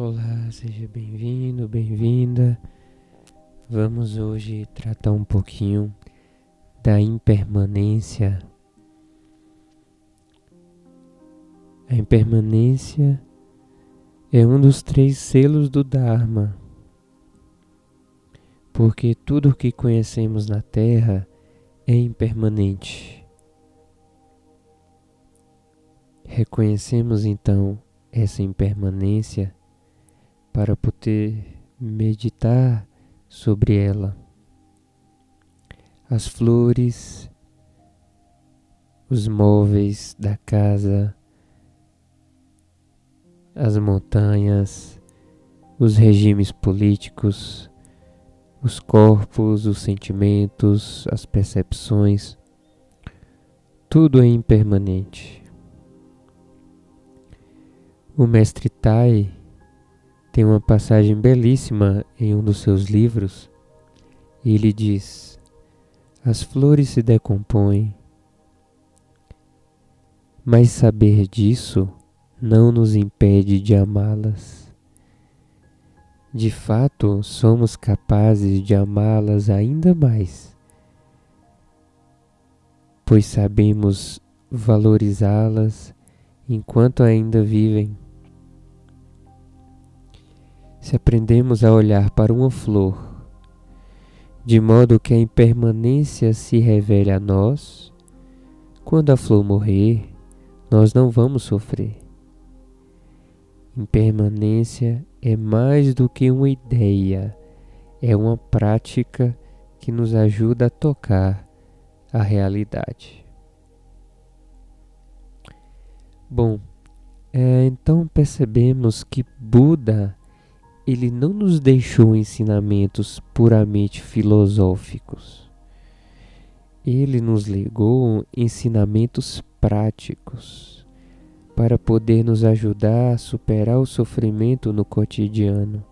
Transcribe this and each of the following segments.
Olá, seja bem-vindo, bem-vinda. Vamos hoje tratar um pouquinho da impermanência. A impermanência é um dos 3 selos do Dharma, porque tudo o que conhecemos na Terra é impermanente. Reconhecemos então essa impermanência para poder meditar sobre ela. As flores, os móveis da casa, as montanhas, os regimes políticos, os corpos, os sentimentos, as percepções, tudo é impermanente. O mestre Tai tem uma passagem belíssima em um dos seus livros. Ele diz: as flores se decompõem, mas saber disso não nos impede de amá-las. De fato, somos capazes de amá-las ainda mais, pois sabemos valorizá-las enquanto ainda vivem. Se aprendemos a olhar para uma flor, de modo que a impermanência se revele a nós, quando a flor morrer, nós não vamos sofrer. Impermanência é mais do que uma ideia, é uma prática que nos ajuda a tocar a realidade. Bom, então percebemos que Buda ele não nos deixou ensinamentos puramente filosóficos. Ele nos legou ensinamentos práticos para poder nos ajudar a superar o sofrimento no cotidiano.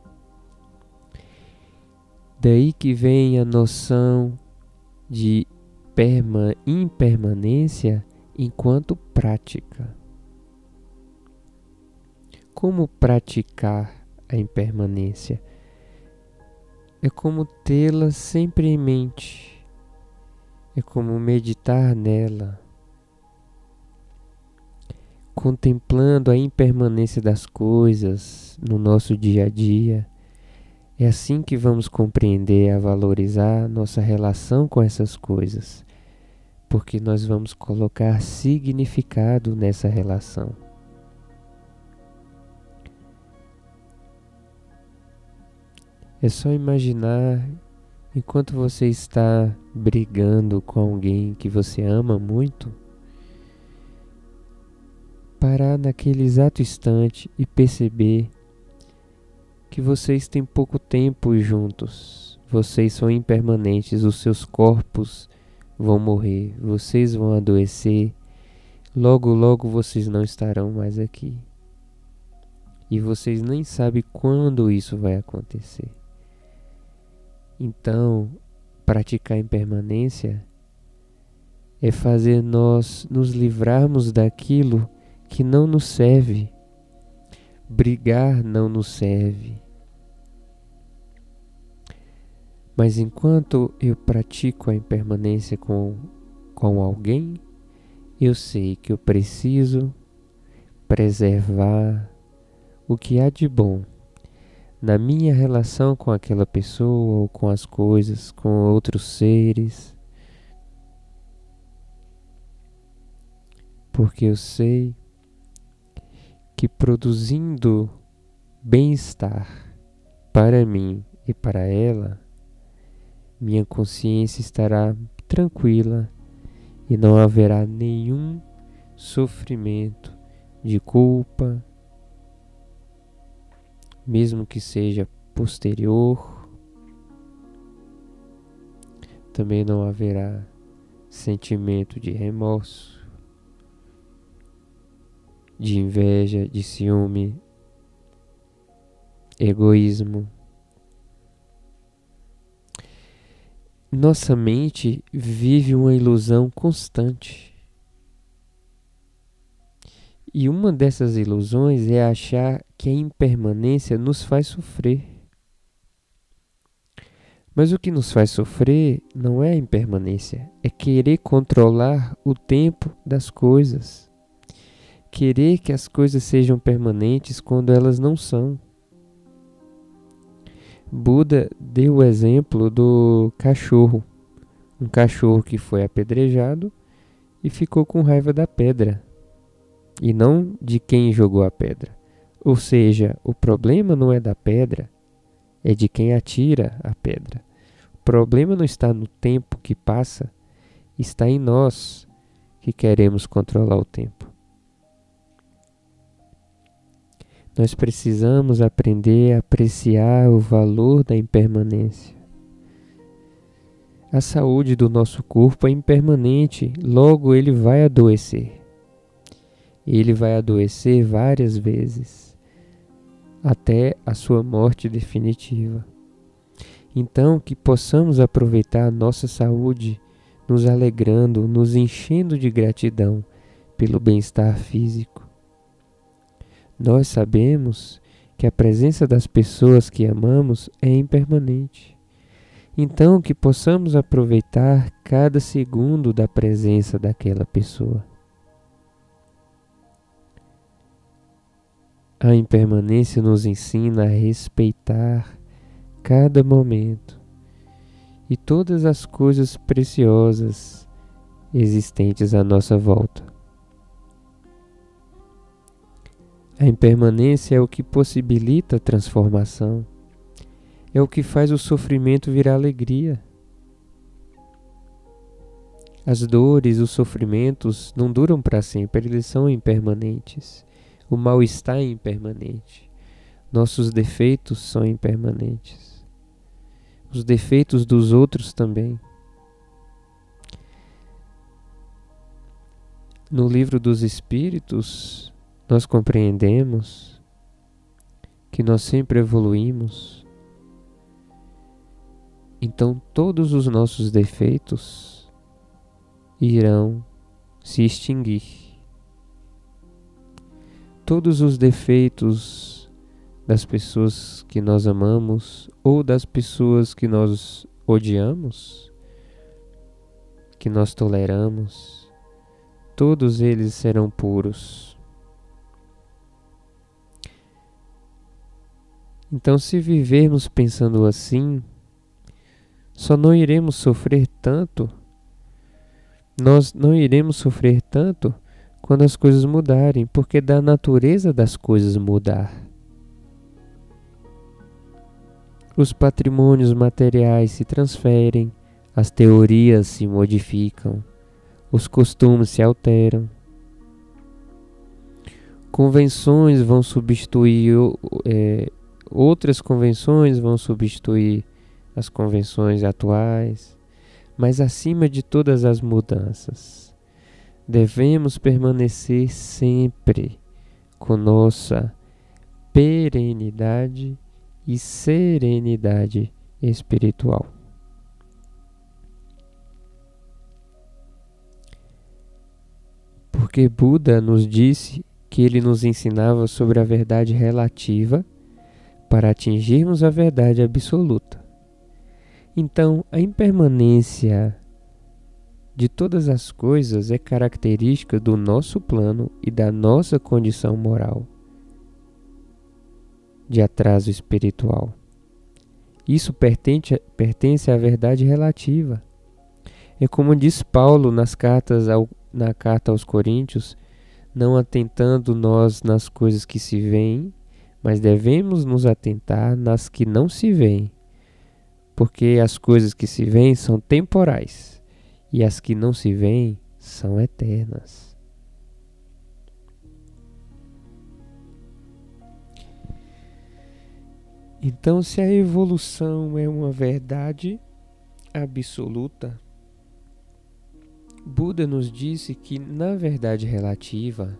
Daí que vem a noção de impermanência enquanto prática. Como praticar a impermanência? É como tê-la sempre em mente, é como meditar nela, contemplando a impermanência das coisas no nosso dia a dia. É assim que vamos compreender a valorizar nossa relação com essas coisas, porque nós vamos colocar significado nessa relação. É só imaginar, enquanto você está brigando com alguém que você ama muito, parar naquele exato instante e perceber que vocês têm pouco tempo juntos. Vocês são impermanentes, os seus corpos vão morrer, vocês vão adoecer, logo logo vocês não estarão mais aqui. E vocês nem sabem quando isso vai acontecer. Então, praticar a impermanência é fazer nós nos livrarmos daquilo que não nos serve. Brigar não nos serve. Mas enquanto eu pratico a impermanência com alguém, eu sei que eu preciso preservar o que há de bom na minha relação com aquela pessoa ou com as coisas, com outros seres, porque eu sei que produzindo bem-estar para mim e para ela, minha consciência estará tranquila e não haverá nenhum sofrimento de culpa, mesmo que seja posterior. Também não haverá sentimento de remorso, de inveja, de ciúme, egoísmo. Nossa mente vive uma ilusão constante. E uma dessas ilusões é achar que a impermanência nos faz sofrer. Mas o que nos faz sofrer não é a impermanência, é querer controlar o tempo das coisas. Querer que as coisas sejam permanentes quando elas não são. Buda deu o exemplo do cachorro. Um cachorro que foi apedrejado e ficou com raiva da pedra, e não de quem jogou a pedra. Ou seja, o problema não é da pedra, é de quem atira a pedra. O problema não está no tempo que passa, está em nós que queremos controlar o tempo. Nós precisamos aprender a apreciar o valor da impermanência. A saúde do nosso corpo é impermanente, logo ele vai adoecer. Ele vai adoecer várias vezes, até a sua morte definitiva. Então, que possamos aproveitar a nossa saúde, nos alegrando, nos enchendo de gratidão pelo bem-estar físico. Nós sabemos que a presença das pessoas que amamos é impermanente. Então, que possamos aproveitar cada segundo da presença daquela pessoa. A impermanência nos ensina a respeitar cada momento e todas as coisas preciosas existentes à nossa volta. A impermanência é o que possibilita a transformação, é o que faz o sofrimento virar alegria. As dores, os sofrimentos não duram para sempre, eles são impermanentes. O mal-estar é impermanente. Nossos defeitos são impermanentes. Os defeitos dos outros também. No Livro dos Espíritos, nós compreendemos que nós sempre evoluímos. Então todos os nossos defeitos irão se extinguir. Todos os defeitos das pessoas que nós amamos ou das pessoas que nós odiamos, que nós toleramos, todos eles serão puros. Então, se vivermos pensando assim, só não iremos sofrer tanto, nós não iremos sofrer tanto quando as coisas mudarem, porque é da natureza das coisas mudar. Os patrimônios materiais se transferem, as teorias se modificam, os costumes se alteram. Convenções vão substituir, outras convenções vão substituir as convenções atuais, mas acima de todas as mudanças, devemos permanecer sempre com nossa perenidade e serenidade espiritual. Porque Buda nos disse que ele nos ensinava sobre a verdade relativa para atingirmos a verdade absoluta. Então, a impermanência de todas as coisas é característica do nosso plano e da nossa condição moral de atraso espiritual. Isso pertence à verdade relativa. É como diz Paulo na carta aos Coríntios, não atentando nós nas coisas que se veem, mas devemos nos atentar nas que não se veem, porque as coisas que se veem são temporais e as que não se veem são eternas. Então, se a evolução é uma verdade absoluta, Buda nos disse que na verdade relativa,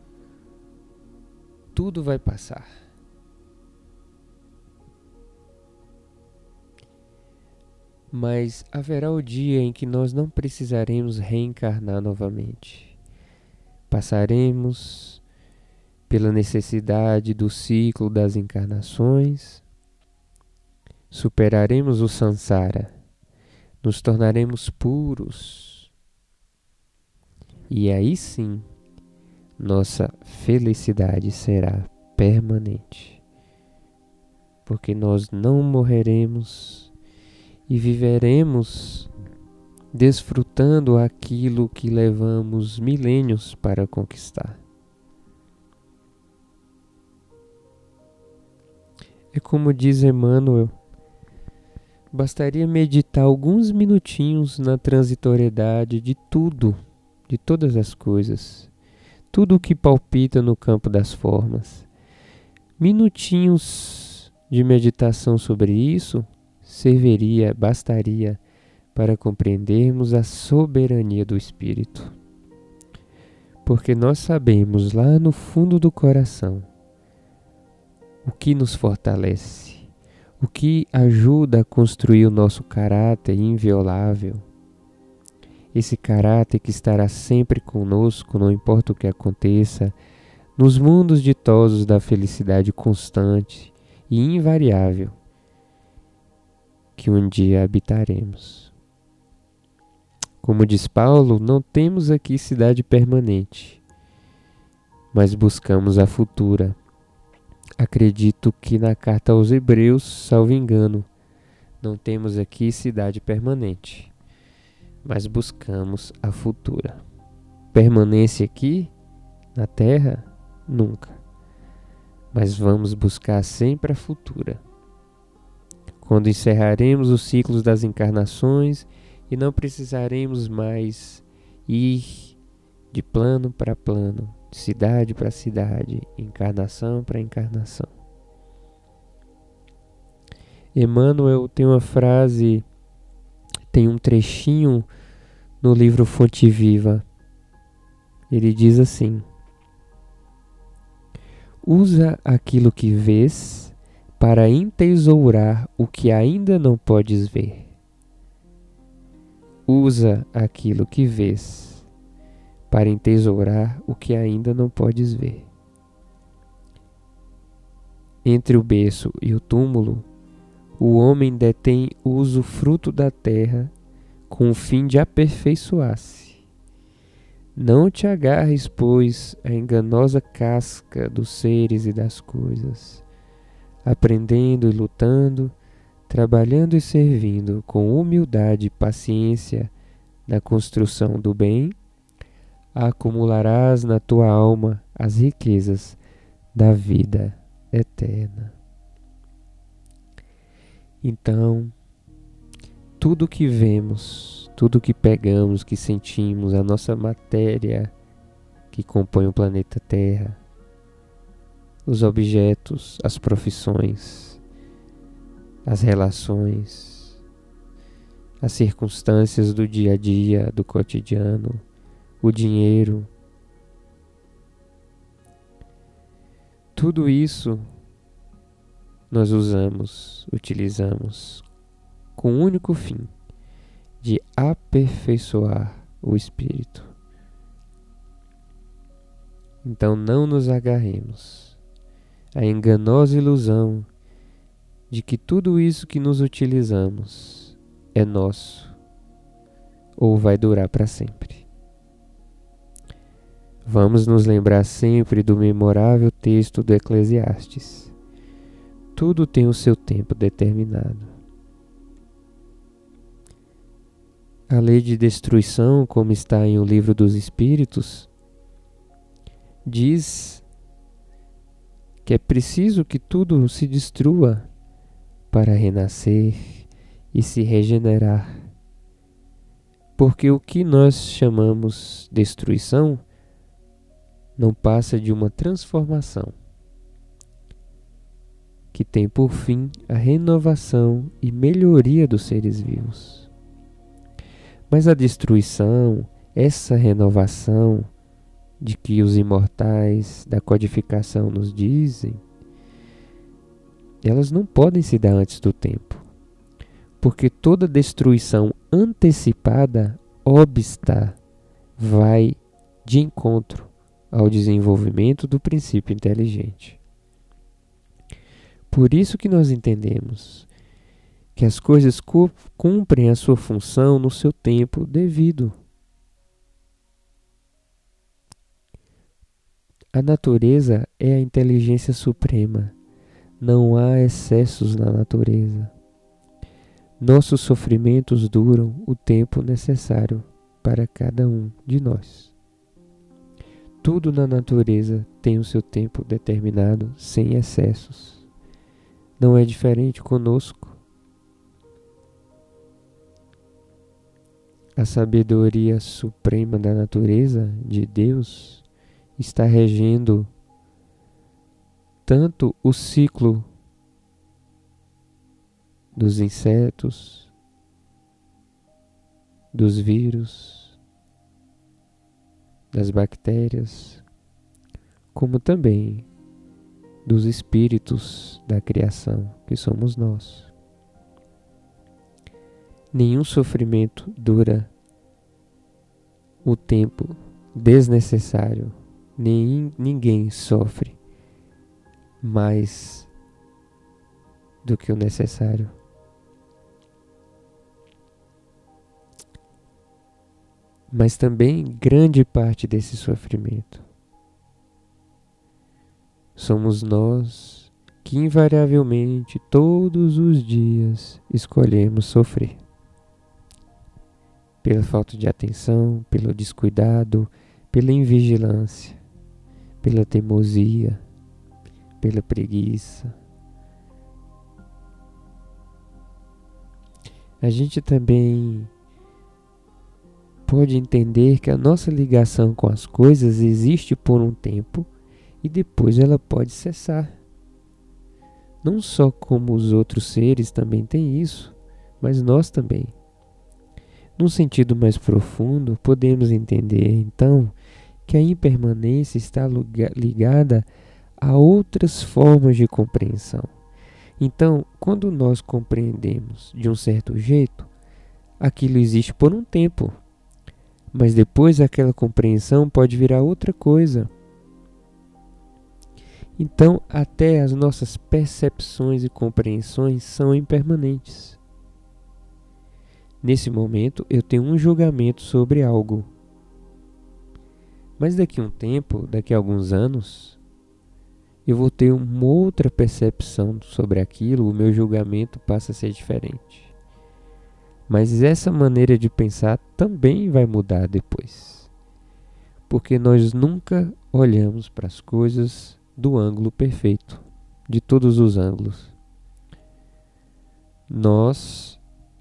tudo vai passar. Mas haverá o dia em que nós não precisaremos reencarnar novamente. Passaremos pela necessidade do ciclo das encarnações, superaremos o samsara, nos tornaremos puros. E aí sim, nossa felicidade será permanente, porque nós não morreremos e viveremos desfrutando aquilo que levamos milênios para conquistar. É como diz Emmanuel, bastaria meditar alguns minutinhos na transitoriedade de tudo, de todas as coisas, tudo o que palpita no campo das formas. Minutinhos de meditação sobre isso bastaria para compreendermos a soberania do Espírito. Porque nós sabemos lá no fundo do coração o que nos fortalece, o que ajuda a construir o nosso caráter inviolável. Esse caráter que estará sempre conosco, não importa o que aconteça, nos mundos ditosos da felicidade constante e invariável que um dia habitaremos. Como diz Paulo, não temos aqui cidade permanente, mas buscamos a futura. Acredito que na carta aos Hebreus, salvo engano, não temos aqui cidade permanente, mas buscamos a futura. Permanência aqui na Terra? Nunca. Mas vamos buscar sempre a futura. Quando encerraremos os ciclos das encarnações e não precisaremos mais ir de plano para plano, de cidade para cidade, encarnação para encarnação. Emmanuel tem uma frase, tem um trechinho no livro Fonte Viva. Ele diz assim: usa aquilo que vês para entesourar o que ainda não podes ver. Usa aquilo que vês para entesourar o que ainda não podes ver. Entre o berço e o túmulo, o homem detém o usufruto da terra com o fim de aperfeiçoar-se. Não te agarres, pois, à enganosa casca dos seres e das coisas, aprendendo e lutando, trabalhando e servindo com humildade e paciência na construção do bem, acumularás na tua alma as riquezas da vida eterna. Então, tudo que vemos, tudo que pegamos, que sentimos, a nossa matéria que compõe o planeta Terra, os objetos, as profissões, as relações, as circunstâncias do dia a dia, do cotidiano, o dinheiro, tudo isso nós utilizamos com o único fim de aperfeiçoar o espírito. Então não nos agarremos à enganosa ilusão de que tudo isso que nos utilizamos é nosso ou vai durar para sempre. Vamos nos lembrar sempre do memorável texto do Eclesiastes. Tudo tem o seu tempo determinado. A lei de destruição, como está em O Livro dos Espíritos, diz que é preciso que tudo se destrua para renascer e se regenerar. Porque o que nós chamamos destruição não passa de uma transformação que tem por fim a renovação e melhoria dos seres vivos. Mas a destruição, essa renovação de que os imortais da codificação nos dizem, elas não podem se dar antes do tempo, porque toda destruição antecipada obsta, vai de encontro ao desenvolvimento do princípio inteligente. Por isso que nós entendemos que as coisas cumprem a sua função no seu tempo devido. A natureza é a inteligência suprema. Não há excessos na natureza. Nossos sofrimentos duram o tempo necessário para cada um de nós. Tudo na natureza tem o seu tempo determinado, sem excessos. Não é diferente conosco. A sabedoria suprema da natureza, de Deus, está regendo tanto o ciclo dos insetos, dos vírus, das bactérias, como também dos espíritos da criação, que somos nós. Nenhum sofrimento dura o tempo desnecessário. Ninguém sofre mais do que o necessário. Mas também grande parte desse sofrimento somos nós que invariavelmente todos os dias escolhemos sofrer. Pela falta de atenção, pelo descuidado, pela invigilância, pela teimosia, pela preguiça. A gente também pode entender que a nossa ligação com as coisas existe por um tempo e depois ela pode cessar. Não só como os outros seres também têm isso, mas nós também. Num sentido mais profundo, podemos entender então que a impermanência está ligada a outras formas de compreensão. Então, quando nós compreendemos de um certo jeito, aquilo existe por um tempo, mas depois aquela compreensão pode virar outra coisa. Então, até as nossas percepções e compreensões são impermanentes. Nesse momento, eu tenho um julgamento sobre algo. Mas daqui a um tempo, daqui a alguns anos, eu vou ter uma outra percepção sobre aquilo, o meu julgamento passa a ser diferente. Mas essa maneira de pensar também vai mudar depois. Porque nós nunca olhamos para as coisas do ângulo perfeito, de todos os ângulos. Nós,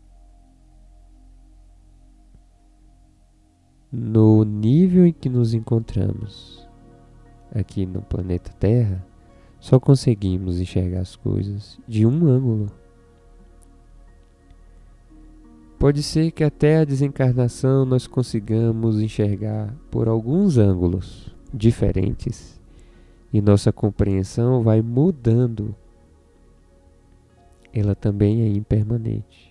no nível em que nos encontramos aqui no planeta Terra, só conseguimos enxergar as coisas de um ângulo. Pode ser que até a desencarnação nós consigamos enxergar por alguns ângulos diferentes e nossa compreensão vai mudando. Ela também é impermanente.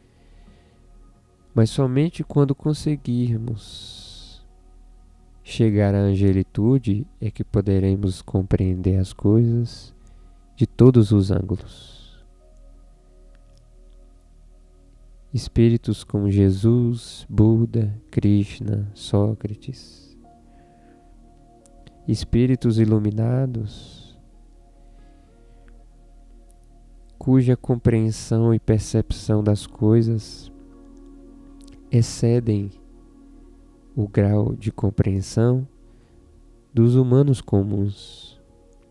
Mas somente quando conseguirmos chegar à angelitude é que poderemos compreender as coisas de todos os ângulos. Espíritos como Jesus, Buda, Krishna, Sócrates, espíritos iluminados, cuja compreensão e percepção das coisas excedem o grau de compreensão dos humanos comuns.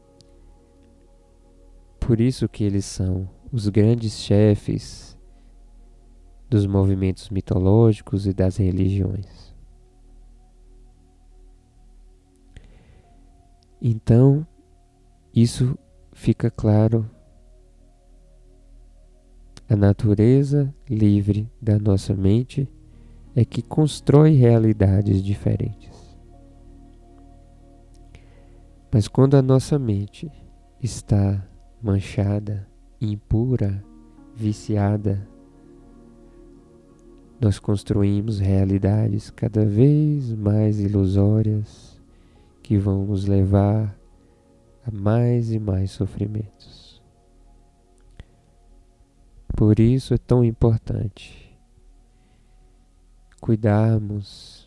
Por isso que eles são os grandes chefes dos movimentos mitológicos e das religiões. Então, isso fica claro. A natureza livre da nossa mente é que constrói realidades diferentes. Mas quando a nossa mente está manchada, impura, viciada, nós construímos realidades cada vez mais ilusórias, que vão nos levar a mais e mais sofrimentos. Por isso é tão importante cuidarmos,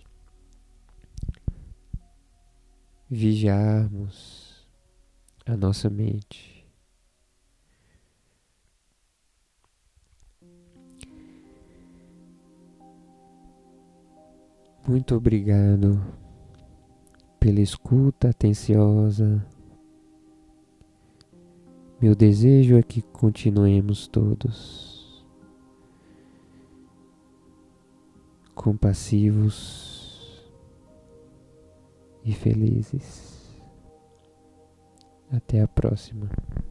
vigiarmos a nossa mente. Muito obrigado pela escuta atenciosa. Meu desejo é que continuemos todos compassivos e felizes. Até a próxima.